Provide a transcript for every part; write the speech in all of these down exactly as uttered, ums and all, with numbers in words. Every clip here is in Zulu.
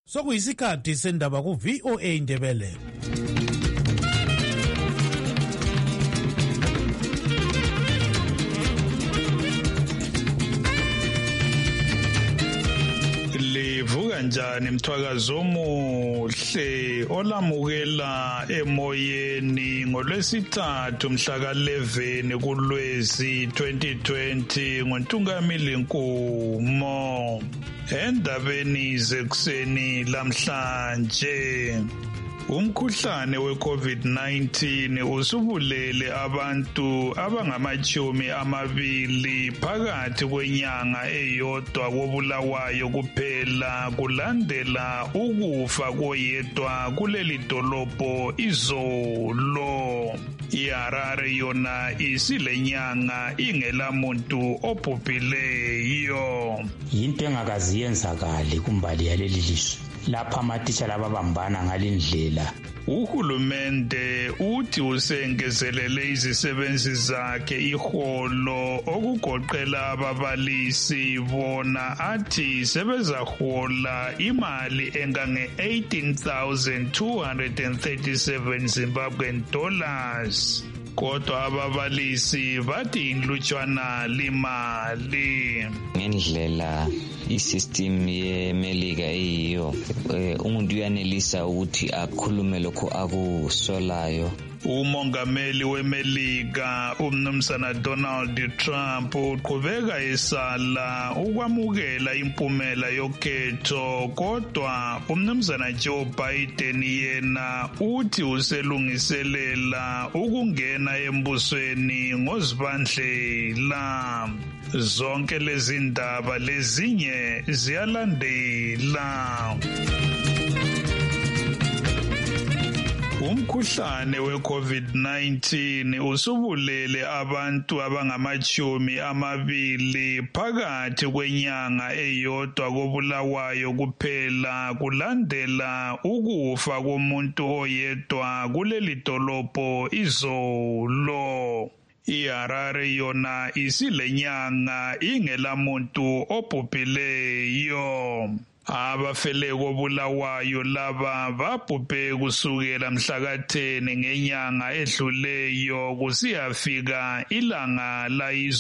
Sokuyisikhathi sendaba ku V O A Ndebele. Livuka njani mthwakazo omuhle olamukela emoyeni ngolwesithathu mhla ka eleven kuLwezi twenty twenty ngoNtungamili Nkumo. Endabeni zekuseni lamhlanje umkhuhlane we-COVID nineteen usubulele abantu abangamachumi amabili phakathi kwenyanga eyodwa kobulawayo kuphela kulandela ukufa koyedwa kuleli dolobho izolo. IHarare yona isilenyanga ingelamuntu obhubhileyo. Yinto engakazi yenzakali kumbali yaleli lizwe lapha amatitsha lababambana ngalindlela. Uhulumende uthi usengezelele izisebenzi zakhe iholo okugoqela ababalisi bona athi sebezahola imali engange eighteen thousand two hundred thirty-seven Zimbabwean dollars. Kodwa ababalisi bathi inhlutshwana limali ngendlela isystem yemelika eyiyo umuntu uyanelisa ukuthi akhulume lokho akusolayo. Umongameli weMelika umnumzana Donald Trump uqhubeka esala ukwamukela impumela yokhetho, kodwa umnumzana Joe Biden yena uthi uselungiselela ukungena embusweni ngozibandlela. Zonke lezi ndaba lezinye ziyalandela. Umkhuhlane we-COVID nineteen usubulele abantu abangamachumi amabili phakathi kwenyanga eyodwa kobulawayo kuphela kulandela ukufa komuntu oyedwa kuleli dolobho izolo. IHarare yona isilenyanga ingelamuntu obhubhileyo. Abafele kobulawayo laba babhubhe kusukela mhla ka ten ngenyanga edluleyo kusiyafika ilanga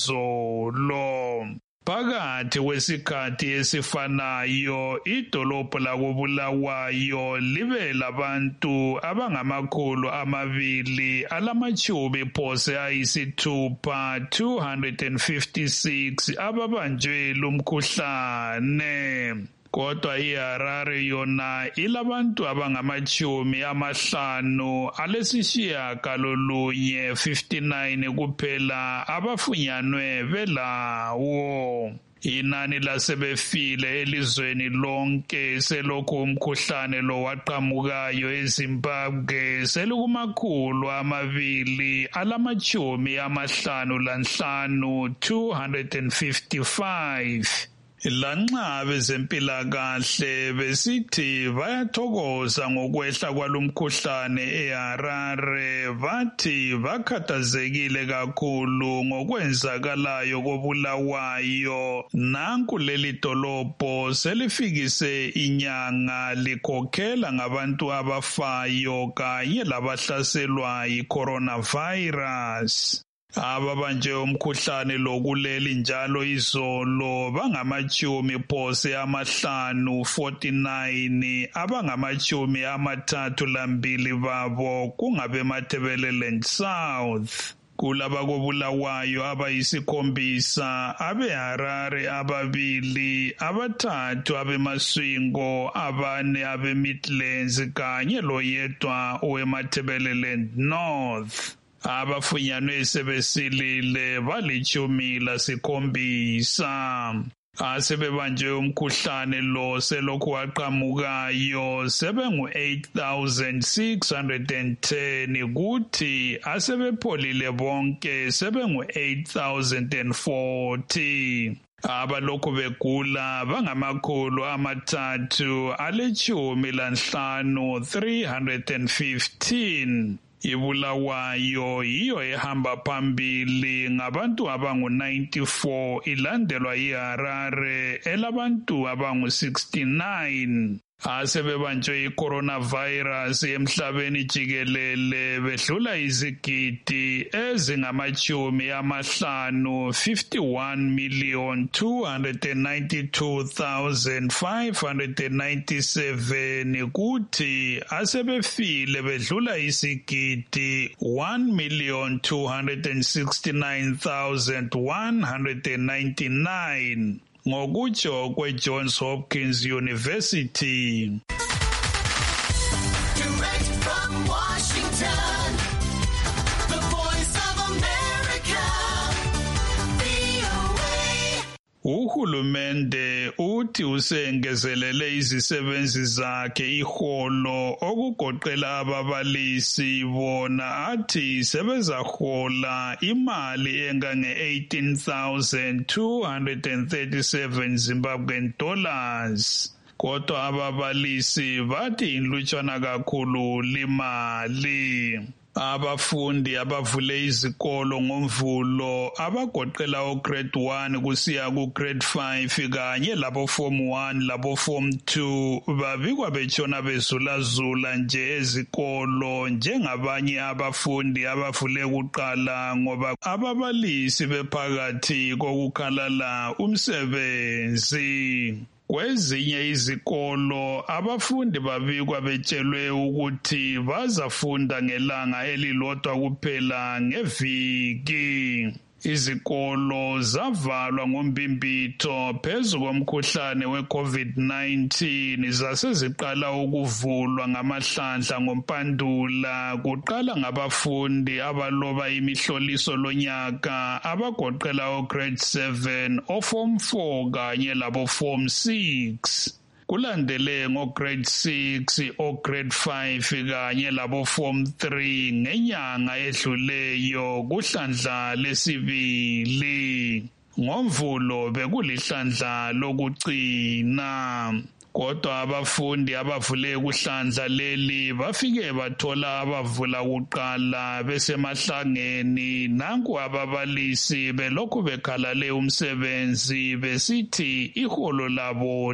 layizolo. Phakathi kwesikhathi esifanayo idolobho lakobulawayo libe labantu abangamakhulu amabili alamachumi phose ayisithupha two hundred fifty-six ababanjwe lumkhuhlane. Kodwa iHarare yona ilabantu abangamachumi amahlanu alesishiyagalolunye fifty-nine kuphela abafunyanwe belawo. Inani lasebefile elizweni lonke selokhu umkhuhlane lo waqhamukayo eZimbabwe selikumakhulu amabili alamachumi amahlanu lanhlanu two hundred fifty-five. Lanxa abezempilakahle besithi bayathokoza ngokwehla kwalomkhuhlane eHarare, bathi bakhathazekile kakhulu ngokwenzakalayo kobulawayo. Nanku leli dolobho selifikise inyanga likhokhela ngabantu abafayo kanye labahlaselwa yi-coronavirus. Ababanje umkhuhlane lo kuleli njalo izolo bangamachumi phose amahlanu forty-nine, abangamachumi amathathu lambili babo kungabe Matabeleland South. Kulaba kobulawayo abayisikhombisa, abeHarare ababili, abathathu abeMaswingo, abane abeMidlands kanye loyedwa oweMatabeleland North. Abafunyanwe sebesilile balichumi lasikhombisa. Asebebanjwe umkhuhlane lo selokhu waqhamukayo sebengu eight thousand six hundred ten, kuthi asebepholile bonke sebengu eight thousand forty. Abalokhu begula bangamakhulu amathathu alechumi lanhlanu three hundred fifteen. Ibulawayo yiyo ehamba phambili ngabantu abangu ninety-four, ilandelwa yiHarare elabantu abangu sixty-nine. asebebanjwe i-coronavirus emhlabeni jikelele bedlula izigidi ezingamachumi amahlanu fifty-one million two hundred ninety-two thousand five hundred ninety-seven kuthi asebefile bedlula izigidi one million two hundred sixty-nine thousand one hundred ninety-nine ngokutsho kwe-Johns Hopkins University. Direct from Washington, the Voice of America, V O A. Uhulumende uthi usengezelele izisebenzi zakhe iholo okugoqela ababalisi bona athi sebezahola imali engange eighteen thousand two hundred thirty-seven Zimbabwean dollars. Kodwa ababalisi bathi inlutshwana kakhulu limali. Abafundi abavule izikolo ngomvulo abagoqela o grade one kusiya ku grade five kanye labo form one labo form two babikwa betshona bezulazula nje ezikolo njengabanye abafundi abavule kuqala ngoba ababalisi bephakathi kokukhalala umsebenzi. Kwezinye izikolo abafundi babikwa betshelwe ukuthi bazafunda ngelanga elilodwa kuphela ngeviki. Izikolo zavalwa ngombimbitho phezu komkhuhlane we-COVID nineteen zaseziqala ukuvulwa ngamahlandla ngoMpandula kuqala ngabafundi abaloba imihloliso lonyaka abagoqela o grade seven, o form four kanye labo form six. Kulandele ngo grade six, o grade five kanye labo form three ngenyanga edluleyo kuhlandla lesibili. Ngomvulo bekulihlandla lokugcina. Kodwa abafundi abavule kuhlandla leli bafike bathola abavula kuqala besemahlangeni nanku ababalisi belokhu bekhalale umsebenzi besithi iholo labo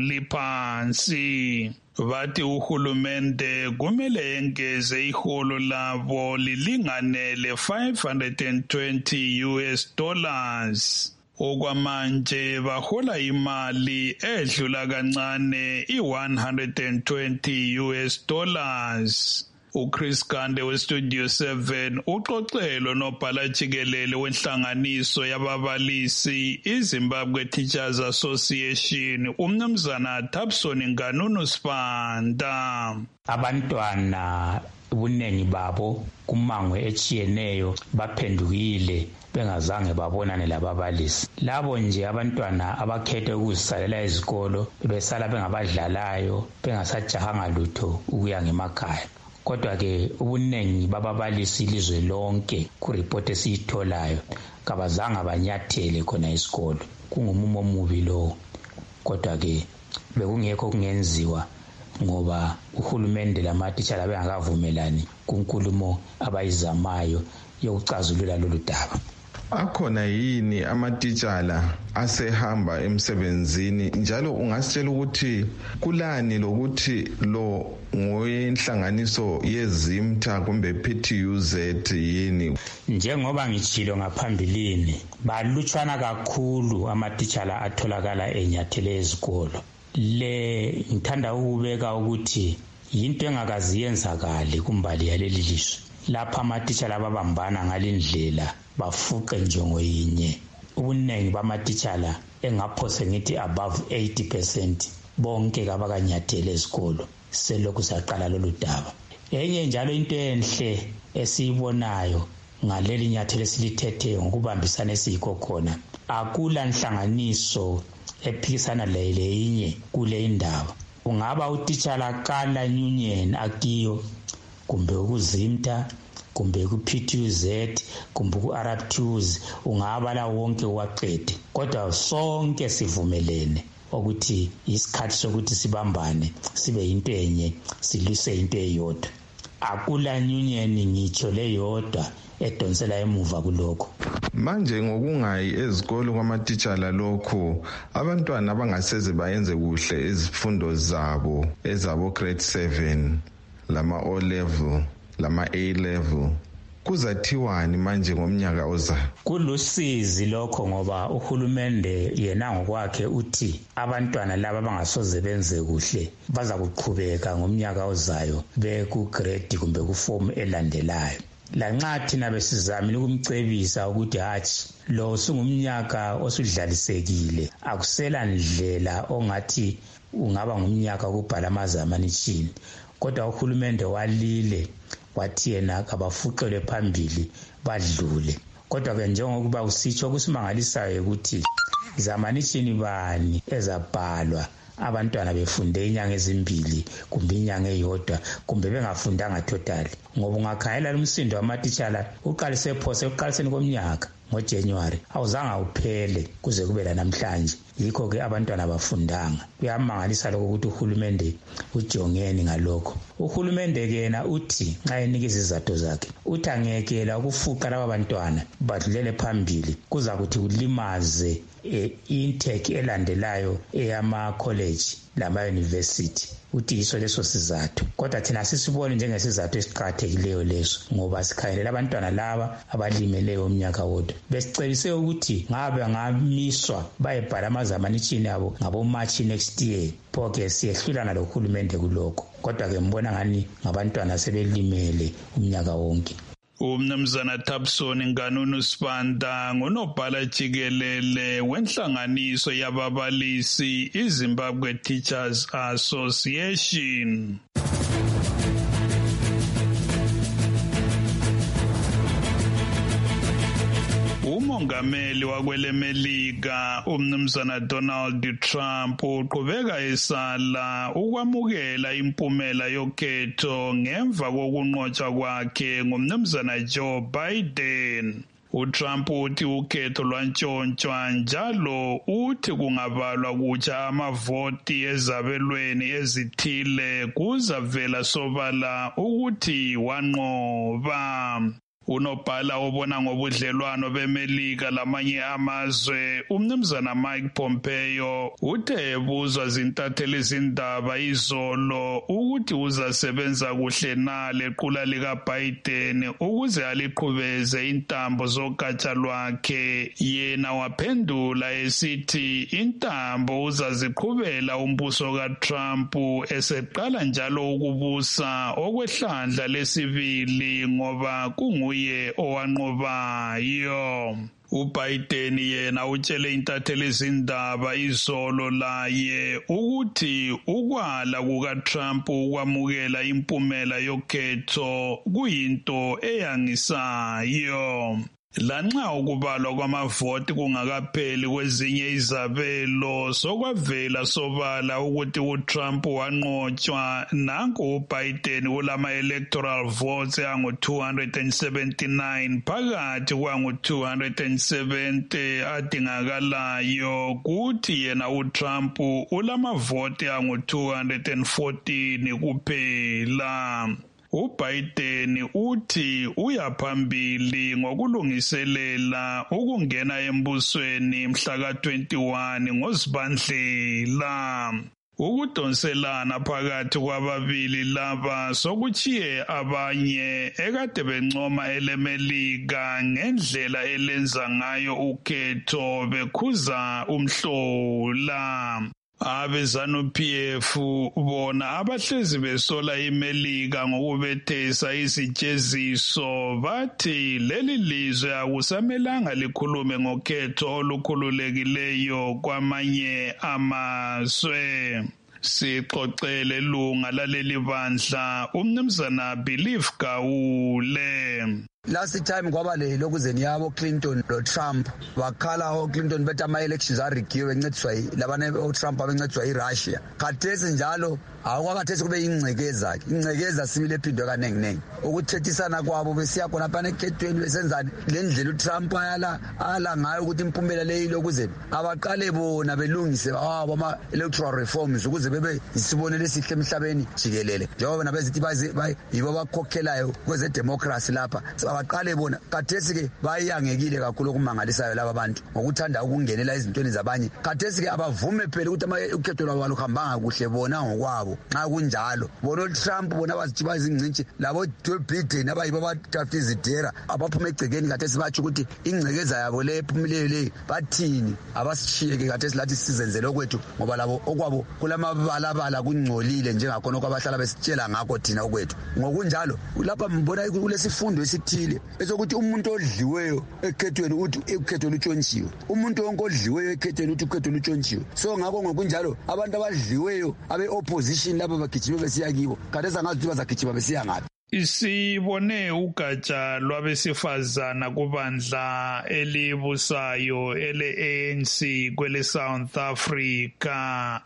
liphansi. Bathi uhulumende kumele engeze iholo labo lilinganele five hundred twenty U S dollars. Okwamanje bahola imali edlula kancane i-one hundred twenty U S dollars. uChris Kande weStudio seven uxoxelo nobhala jikelele wenhlanganiso yababalisi iZimbabwe Teachers Association umnumzana Thapson Nganunu Sibanda. Abantwana ubuningi babo kumango echiyeneyo baphendukile bengazange babonane lababalisi. Labo nje abantwana abakhethe ukuzisalela izikolo besala bengabadlalayo bengasajahanga lutho ukuya ngemakhaya. Kodwa ke ubuningi bababalisi ilizwe lonke ku report esiyitholayo kabazange abanyathele khona isikolo. Kungumumo omubi lo. Kodwa ke bekungekho kungenziwa ngoba uhulumende lamatitshala bengakavumelani kunkulumo abayizamayo yokucazulula lolu daba. Akhona yini amatitshala asehamba emsebenzini njalo ungasitshela ukuthi kulani lokuthi lo ngoyenhlanganiso yezimtha kumbe P T U Z yini? Njengoba ngitshilo ngaphambilini balutshwana kakhulu amatitshala atholakala enyathele ezikolo. Le ngithanda ukubeka ukuthi yinto engakaziyenzakali kumbali yaleli lizwe. Lapha amatitshala babambana ngalindlela bafuqe njongo yinye. Ubuningi bamatitshala engaphose ngithi above eighty percent bonke kabakanyathele ezikolo selokhu saqala lolu daba. Enye njalo into enhle esiyibonayo ngaleli nyathelo esilithethe ngokubambisana esiyikho khona akula nhlanganiso ephikisana leyinye kule indaba. Ungaba utitshala Kala Union akiyo kumbe ukuzimta kumbe ku P T U Z kumbe ku Arab Tours ungaba la wonke waqede. Kodwa sonke sivumelene ukuthi isikhathi sokuthi sibambane sibe into enye siluse into eyodwa. akula union ngitsho leyodwa edonsela emuva kulokho. Manje ngokungayi ezikolo kwamatitshala lokho abantwana abangaseze bayenze kuhle izifundo zabo ezabo grade seven lama O level lama A level kuzathiwani manje ngomnyaka ozayo? Kulusizi lokho ngoba uhulumende yena ngokwakhe uthi abantwana laba abangasoze benze kuhle baza kuqhubeka ngomnyaka ozayo beku grade kumbe ku form elandelayo. Lanxa thina besizamile ukumcebisa ukuthi hathi lo singumnyaka osudlalisekile akusela ndlela ongathi ungaba ngumnyaka okubhala amazamanishini, kodwa uhulumende walile wathi yena kabafuqelwe phambili badlule. Kodwa ke njengokuba usitsho kusimangalisayo ukuthi zamanishini bani ezabhalwa abantwana befunde inyanga ezimbili kumbe inyanga eyodwa kumbe bengafundanga totally, ngoba ungakhayela umsindo wamatitshala uqalise phose uqaliseni komnyaka ngoJanuary awuzanga uphele kuze kube la namhlanje. Yikho ke abantwana bafundanga. Kuyamangalisa lokho ukuthi uhulumende ujongeni ngalokho. Uhulumende ke yena uthi nxa enikeza izathu zakhe uthi angekela ukufuqa laba bantwana badlulele phambili kuza kuthi kulimaze e intake elandelayo eyama college lama university. Uthi iso leso sizathu, kodwa thina sisibone njengesizathu esiqhakathekileyo leso ngoba sikhayelela abantwana laba abalimeleyo umnyaka wodwa. Besicebise ukuthi ngabe ngamiswa bayebhala amazamanishini abo ngabo March next year. Phoke siyehlulana lohulumende kulokho, kodwa ke mbona ngani ngabantwana sebelimele umnyaka wonke. Umnumzana Thapson Nganunu Sibanda ngunobhala jikelele wenhlanganiso yababalisi iZimbabwe Teachers Association. Umongameli wakwele Melika umnumzana Donald Trump uqhubeka esala ukwamukela impumela yokhetho ngemva kokunqotshwa kwakhe ngumnumzana Joe Biden. uTrump uthi ukhetho lwantshontshwa njalo uthi kungabalwa kutsha amavoti ezabelweni ezithile kuzavela sobala ukuthi wanqoba. Unobhala obona ngobudlelwano beMelika lamanye amazwe umnumzana Mike Pompeo uthe ebuzwa zintatheli izindaba izolo ukuthi uzasebenza kuhle na lequla lika Biden ukuze aliqhubeze intambo zogatsha lwakhe. Yena waphendula esithi intambo uzaziqhubela umbuso kaTrump eseqala njalo ukubusa okwehlandla lesibili ngoba kungu ye owanqobayo. uBiden yena utshele intatheli izindaba izolo laye ukuthi ukwala kukaTrump ukwamukela impumela yokhetho kuyinto eyangisayo. Lanxa ukubalwa kwamavoti kungakapheli kwezinye izabelo sokwavela sobala ukuthi uTrump wanqotshwa nanku uBiden kulama electoral votes angu two hundred seventy-nine phakathi kwangu two hundred seventy adingakalayo kuthi yena uTrump ulamavoti angu two hundred fourteen kuphela. uBiden uthi uyaphambili ngokulungiselela ukungena embusweni mhla ka twenty-one ngoZibandlela. Ukudonselana phakathi kwababili laba sokuchiye abanye ekade bencoma eleMelika ngendlela elenza ngayo ukhetho bekhuza umhlola. Abezanu-P F bona abahlezi besola iMelika ngokubethesa isijeziso bathi leli lizwe akusamelanga likhulume ngokhetho olukhululekileyo kwamanye amazwe. Sixoxele lunga laleli bandla umnumzana Belief Gawule. last time kwaba le lokuzeni yabo Clinton lo Trump bakhala o Clinton bethi ama elections arigiwe encediswa labane o Trump abencediswa iRussia khathesi njalo awukwakhathesi kube ingcekeza ingcekeza sibile ephindwe kanengi nengi ukuthethisana kwabo besiya khona phana ekhethweni besenzani le ndlela uTrump ayala ala ngayo ukuthi impumela leyi lokuzeni abaqale bona belungise abo ama electoral reforms ukuze bebe isibonelo esihle emhlabeni jikelele njengoba nabezithi yibo bakhokhelayo kweze democracy lapha abaqale bona khathesi ke bayangekile kakhulu okumangalisayo laba bantu ngokuthanda ukungenela izintweni zabanye khathesi ke abavume phela ukuthi ukhetho lwabo luhambanga kuhle bona ngokwabo nxa kunjalo bona uTrump bona bazithi bazingcinci labo Joe Biden abayibo abathatha izidera abaphuma egcekeni khathesi bathi ukuthi ingcekeza yabo le ephumelele bathini abasishiyeke khathesi lathi sizenzele okwethu ngoba labo okwabo kulamabalabala kungcolile njengakhona okwabahlala besitshela ngakho thina okwethu ngokunjalo lapha mbona kulesifundo esithile esokuthi umuntu odliweyo ekhethweni uthi ukhetho lutshontshiwe umuntu wonke odliweyo ekhethweni uthi ukhetho lutshontshiwe so ngakho ngokunjalo abantu abadliweyo abe opposition lapha bagijima besiya kibo khathesi angazi bazagijima besiya ngaphi. Sibone ugatsha lwabesifazana kubandla elibusayo ele-A N C kwele South Africa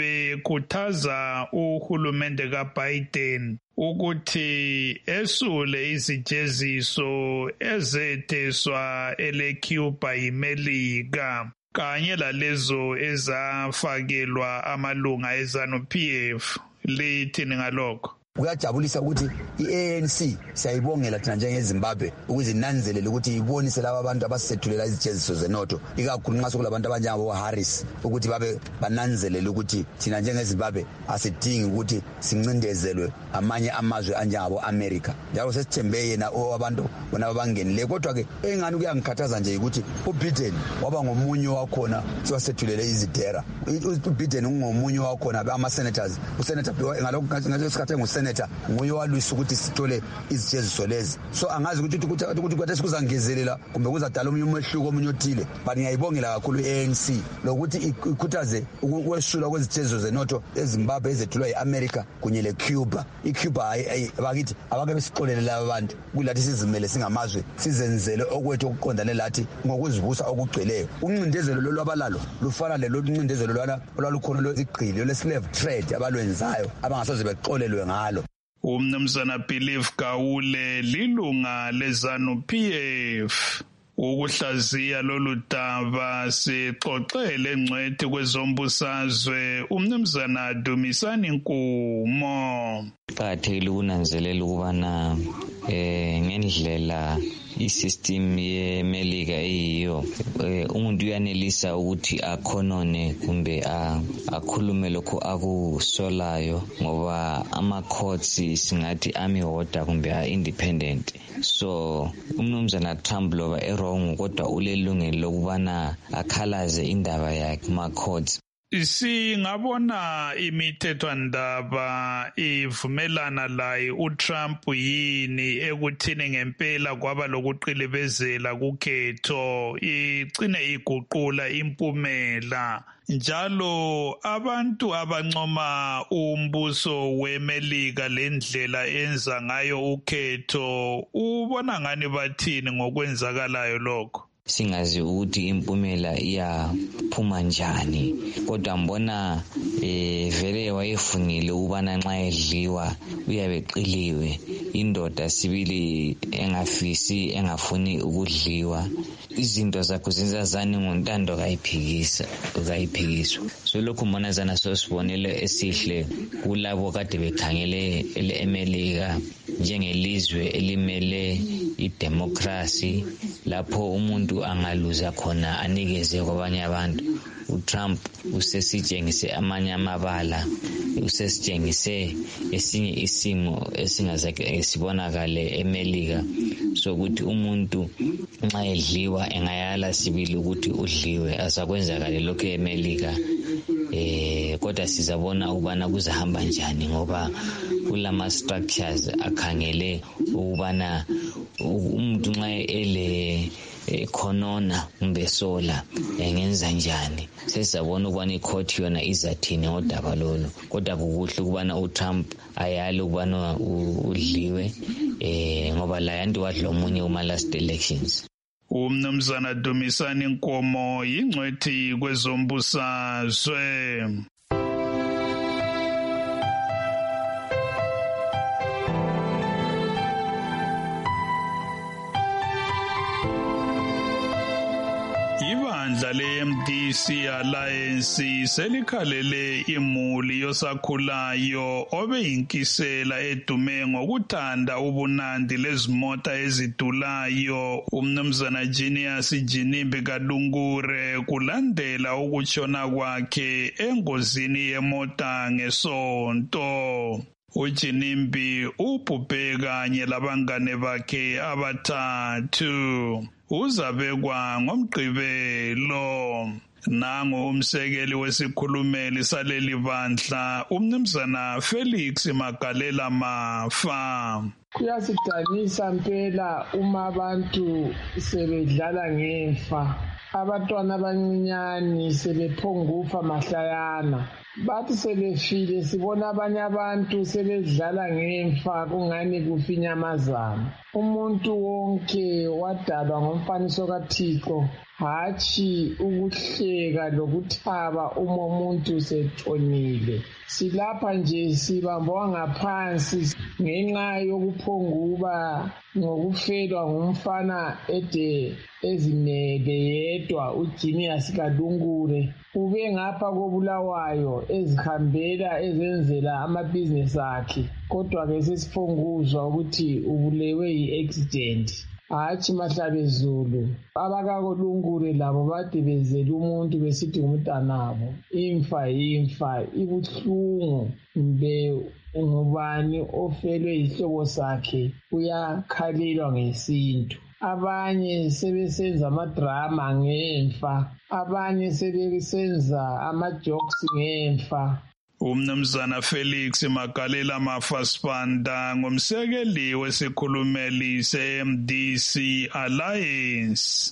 bekhuthaza uhulumende kaBiden ukuthi esule izijeziso ezetheswa ele-Cuba yiMelika kanye lalezo ezafakelwa amalunga eZANU-P F. Lithini ngalokho? Kuyajabulisa ukuthi i-A N C siyayibongela thina njengeZimbabwe ukuzinanzelela ukuthi ibonise laba abantu abasethulela izijeziso zenotho ikakhulu nxa sokulabantu abanjengabo Harris ukuthi babe bananzelela ukuthi thina njengeZimbabwe asidingi ukuthi sincindezelwe amanye amazwe anjengabo America njalo sesithembe yena abantu bona abangenile kodwa ke engani kuyangikhathaza nje ukuthi uBiden waba ngomunye wakhona siwasethulele izidera uBiden ungomunye wakhona ama senators usenator ngalokho ngathi sikhathe ngusenator nguye walwisa ukuthi sithole izijeziso lezi so angazi ukuthi ukuthi ukuthi kwathi sikuzangezelela kumbe kuzadala omunye umehluko omunye othile but ngiyayibongela kakhulu i-A N C lokuthi ikhuthaze ukwesula kwezijeziso zenotho eZimbabwe ezethulwa yi-America kunye leCuba iCuba bakithi abake besixolele laba abantu kulathi sizimele singamazwe sizenzele okwethu okuqondane lathi ngokuzibusa okugcweleyo uncindezelo lolwabalalo lufana lelo uncindezelo lwana olwalukhona lozigqili leslave trade abalwenzayo abangasoze bexolelwe ngalo. Umnumzana Believe Gawule lilunga leZANU-P F. Ukuhlaziya lolu daba sixoxele ngcwethi kwezombusazwe umnumzana Dumisani Nkumo. Kuqakathekile ukunanzelela ukubana eh ngendlela isystem yeMelika eyiyo umuntu uyanelisa ukuthi akhonone kumbe akhulume lokho akusolayo ngoba ama courts singathi ami order kumbe a independent so umnumzana Trump loba errong kodwa ulelungelo lokubana akhalaze indaba yakhe ma courts. Singabona imithethwandaba ivumelana laye uTrump yini ekuthini ngempela kwaba lokuqilibezela kukhetho igcine iguqula impumela njalo abantu abancoma umbuso weMelika lendlela enza ngayo ukhetho ubona ngani bathini ngokwenzakalayo lokho? Singazi ukuthi impumela iyaphuma njani kodwa mbona eh vele wayefunile ubana nxa edliwa uyabeqiliwe indoda sibili engafisi engafuni ukudliwa izinto zakho zenzazani ngontando kayiphikisa ukayiphikiswa so lokho mbona zana sosibonele esihle kulabo kade bekhangele eleMelika njengelizwe elimele idemocracy lapho umuntu angaluza khona anikeze kwabanye abantu. uTrump usesitshengise amanye amabala usesitshengise esinye isimo esingazake sibonakale eMelika sokuthi umuntu nxa edliwa engayala sibili ukuthi udliwe asakwenzakale lokho eMelika eh kodwa sizabona ubana kuzahamba njani ngoba kulama structures akhangele ubana umuntu nxa ele eh, khonona kumbe sola engenza njani. Sesabona ukubana icourt yona izathini ngodaba lolu, kodwa kukuhle ukubana uTrump ayale ukubana udliwe eh ngoba la yantu wadla omunye kuma last elections. Umnumzana Dumisani Nkomo yingcwethi kwezombusazwe. Ibandla le-M D C Alliance selikhalele imuli yosakhulayo obeyinkisela edume ngokuthanda ubunandi lezimota ezidulayo umnumzana Genius Jinimbi Kadungure kulandela ukutshona kwakhe engozini yemota ngesonto. uJinimbi ubhubhe kanye labangane bakhe abathathu. Uzabekwa ngoMgqibelo. Nangu umsekeli wesikhulumeli saleli bandla umnumzana Felix Magalela Mafa. Kuyasidanisa mpela uma abantu sebedlala ngemfa, abantwana abancinyane sebephongufa mahlayana. Bathi sebefile sibona abanye abantu sebedlala ngemfa kungani kufinyamazana. Umuntu wonke wadalwa ngomfaniso kaThixo, hatshi ukuhleka lokuthaba uma umuntu setshonile. Silapha nje sibambwa ngaphansi ngenxa yokuphonguba ngokufelwa ngumfana ede ezimele yedwa uGenius Kadungure. Ube ngapha kobulawayo ezihambela ezenzela amabhizinesi akhe, kodwa ke sesiphonguzwa ukuthi ubulewe yi-accident. Hatshi mahlabezulu abakakolungure labo bade bezela umuntu besithi ngumntanabo. Imfa imfa ibuhlungu, mbe ungubani ofelwe yihlobo sakhe uyakhalelwa ngesintu. Abanye sebesenza amadrama ngemfa, abanye sebesenza amajokes ngemfa. Umnumzana Felix Magalela Mafa Sibanda ngumsekeli wesikhulumeli se-M D C Alliance.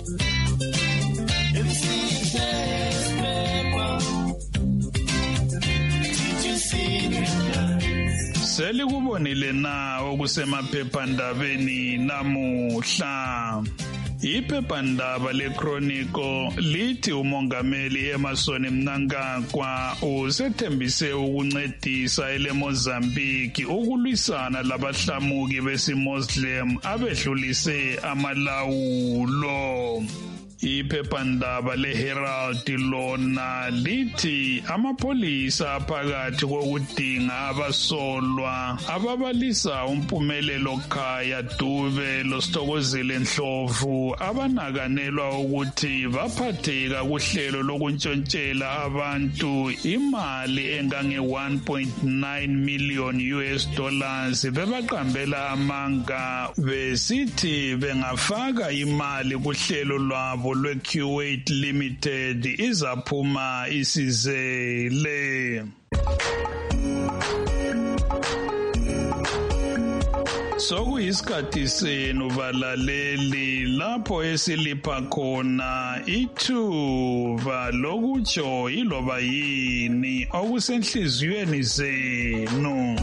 Selikubonile na okusemaphephandabeni namuhla. Iphephandaba leChronicle lithi umongameli Emmerson Mnangagwa usethembise ukuncedisa eleMozambique ukulwisana labahlamuki besiMuslim abedlulise amalawulo. Iphephandaba leHerald lona lithi amapolisa phakathi kokudinga abasolwa ababalisa umpumelelo Khaya Dube loSithokozile Ndlovu abanakanelwa ukuthi baphatheka kuhlelo lokuntshontshela abantu imali engange one point nine million U S dollars bebaqambela amanga besithi bengafaka imali kuhlelo lwabo lwe-Kuwait Limited izaphuma isizele. Sokuyisikhathi senu balaleli lapho esilipha khona ithuba lokutsho iloba yini okusenhliziyweni zenu.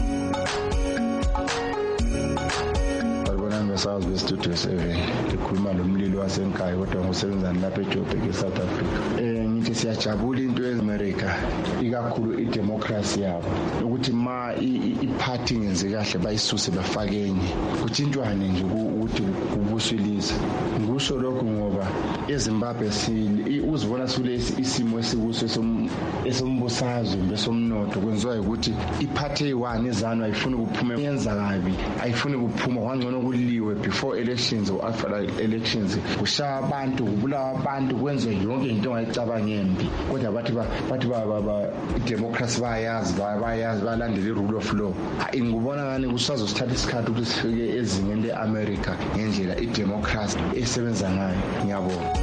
South West Studio seven likhuluma lomlilo wasenkhaya kodwa ngosebenzana lapha eJoburg eSouth Africa. Eh ngithi siyajabula into eAmerica ikakhulu idemocracy yabo ukuthi ma iparty ngenze kahle bayisuse bafake enye kuthintwane nje ukuthi kubuswilisa. Ngisho lokho ngoba eZimbabwe sili uzibona sule isimo esikuso esombusazwe besomnotho kwenziwa ukuthi iparty eyi-one ezanu ayifuni ukuphuma yenza kabi, ayifuni ukuphuma kwangcono kuliwe before elections or after elections, kushaya abantu kubulawa abantu kwenziwe yonke into ongayicabanga embi. Kodwa bathi bathi baba democracy bayazi bayazi balandela i-rule of law. Ngibona ngani kusazosithatha isikhathi ukuthi sifike ezingeni le-America ngendlela i-democracy esebenza ngayo. Ngiyabonga.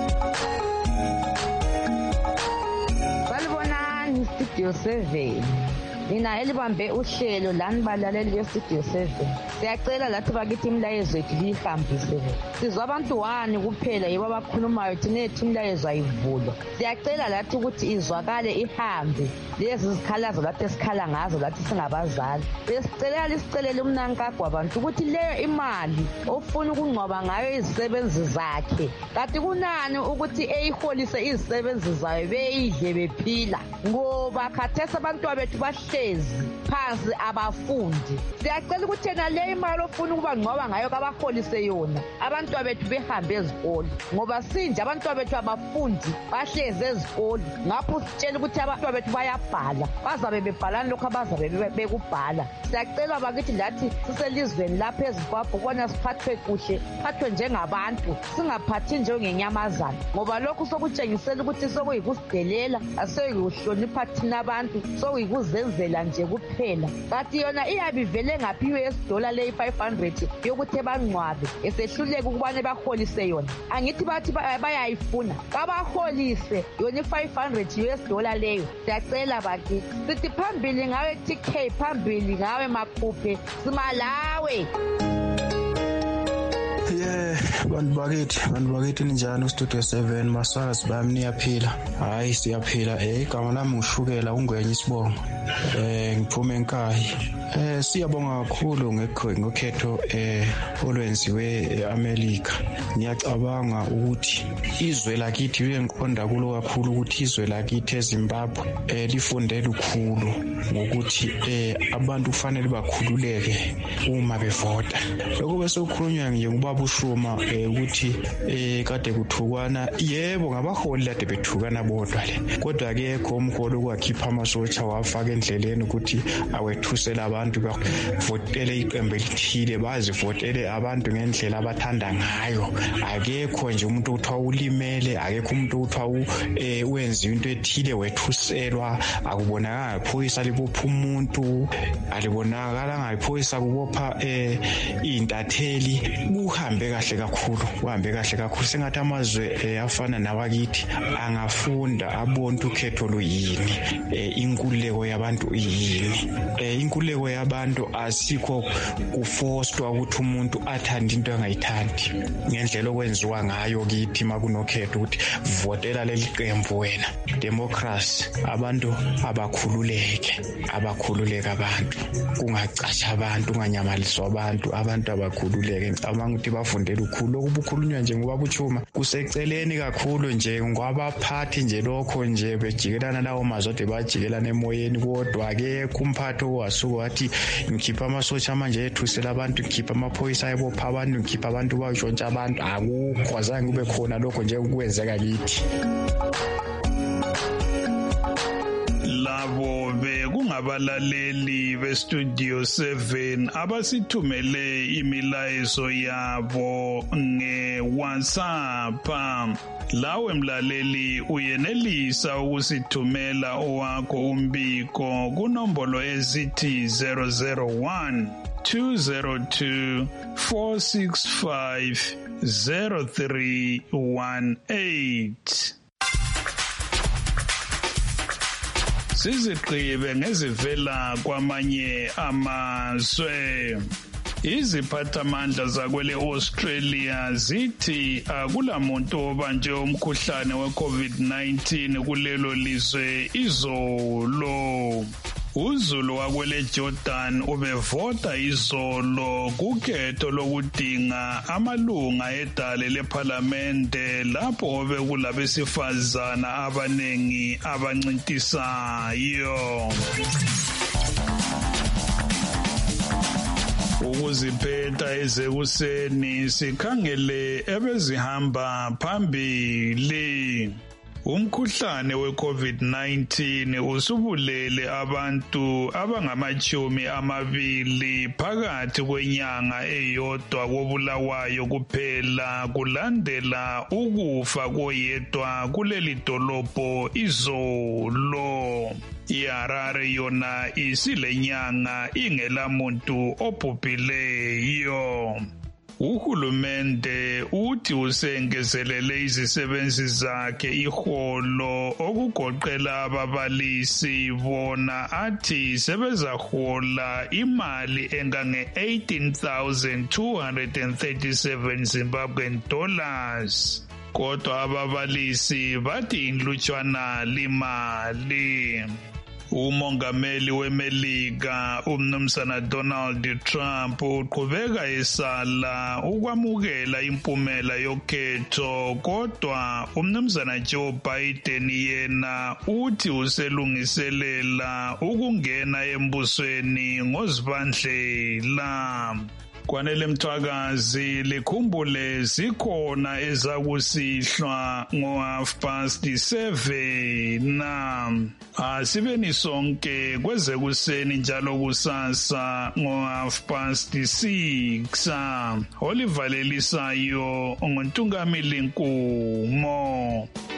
Salibonani Studio seven. Mina elibambe uhlelo lani balaleli be-Studio seven. siyacela lathi bakithi imilayezo yethu liyihambise. Sizwa abantu wani kuphela yibo abakhulumayo thina ethu imilayezo ayivulwa. Siyacela lathi ukuthi izwakale ihambe lezi zikhalazo lathi esikhala ngazo lathi singabazali. Besicela lisicelele umnankagwa abantu ukuthi leyo imali ofuna ukungcwaba ngayo izisebenzi zakhe kanti kunani ukuthi eyiholise izisebenzi zayo beyidle bephila ngoba khathesi abantu bethu bahlezi phansi abafundi. Siyacela ukuthi yena le imali ofuna ukuba ngcwaba ngayo kabaholise yona abantu bethu behambe ezikolo ngoba sinje abantu bethu abafundi bahlezi ezikolo ngapho sitshela ukuthi abantu bethu bayabhala bazabe bebhalana lokho abazabe bekubhala. Siyacela bakithi lathi siselizweni lapha eZimbabwe kona siphathwe kuhle phathwe njengabantu singaphathi njengenyamazana ngoba lokho sokutshengisela ukuthi sokuyikusidelela aseyikuhlonipha thina abantu sokuyikuzenzela nje kuphela. Kanti yona iyabivele ngaphi U S dollar le five hundred yokuthi bangcwabe esehluleka ukubane baholise yona. Angithi bathi bayayifuna kabaholise yona five hundred U S dollar leyo. Siyacela bakithi sithi phambili ngawe T K phambili ngawe Makhuphe simalawe. Yeah, bantu bakithi bantu bakithi ninjani uStudio seven masakazi bami niyaphila? Hayi siyaphila. Eh igama lami ngishukela ungwenye isibongo. Eh ngiphume enkayi. Eh siyabonga kakhulu ngekhetho eh olwenziwe eAmerica. Ngiyacabanga ukuthi izwe lakithi liyengiqonda kulo kakhulu ukuthi izwe lakithi eZimbabwe eh lifunde lukhulu ngokuthi eh abantu kufanele bakhululeke uma bevota. Lokho bese ukukhulunywa nje ngubaba uShuma eh ukuthi eh kade kuthukwana yebo ngabaholi lade bethukana bodwa le kodwa akekho umholo okwakhipha amasotsha wafaka endleleni ukuthi awethusela abantu bavotele iqembu elithile bazivotele abantu ngendlela abathanda ngayo. Akekho nje umuntu uthiwa ulimele akekho umuntu uthiwa eh wenza into ethile wethuselwa akubonakala iphoyisa libopha umuntu alibonakala ngayiphoyisa kubopha eh intatheli kuhambe kahle kakhulu kuhambe kahle kakhulu sengathi amazwe afana nawakithi angafunda abonke ukhetho luyini inkululeko yabantu yini inkululeko yabantu asikho kufostwa ukuthi umuntu athande into angayithandi ngendlela okwenziwa ngayo kithi makunokhetho ukuthi votela leli qembu wena democracy abantu abakhululeke abakhululeka abantu kungacasha abantu unganyamaliswa abantu abantu abakhululeke ngicabanga ukuthi bafundela ukhulu okubukhulunywa nje ngoba buchuma kuseceleni kakhulu nje ngwabaphathi nje lokho nje bejikelana lawo mazode bajikelana emoyeni kodwa ke kumphatho wasuka wathi ngikhipha amasotsha manje ethusela abantu ngikhipha amaphoyisa ayebopha abantu ngikhipha abantu bashontsha abantu akukho azange kube khona lokho nje ukwenzeka kithi. Labo bekungabalaleli beStudio seven abasithumele imilayezo yabo ngeWhatsApp. Lawe mlaleli uyenelisa ukusithumela owakho umbiko kunombolo ezithi zero zero one two zero two four six five zero three one eight. Sizigqibe ngezivela kwamanye amazwe. Iziphathamandla zakwele Australia zithi akulamuntu obanje umkhuhlane weCovid nineteen kulelo lizwe izolo. uZulu wakwele Jordan ubevota izolo kukhetho lokudinga amalunga edale leParliamente lapho bekulabesifazana abanengi abancintisayo. Ukuziphetha ezekuseni sikhangele ebezihamba phambili. Umkhuhlane weCovid nineteen usubulele abantu abangamachumi amabili phakathi kwenyanga eyodwa kobulawayo kuphela kulandela ukufa koyedwa kuleli dolobho izolo. iHarare yona isilenyanga ingela muntu obhubhileyo. uhulumende uthi usengezelele izisebenzi zakhe iholo okugoqela ababalisi bona athi sebezahola imali engange eighteen thousand two hundred thirty-seven Zimbabwean dollars. Kodwa ababalisi bathi inhlutshwana limali. Umongameli weMelika umnumzana Donald Trump uqhubeka esala ukwamukela impumela yokhetho, kodwa umnumzana Joe Biden yena uthi uselungiselela ukungena embusweni ngozibandlela. Kwanele Mthwakazi likhumbule zikhona ezakusihlwa ngo half past seven. Asibeni sonke kweze kuseni njalo kusasa ngo half past six. Olivalelisayo ngontungamili Nkumo.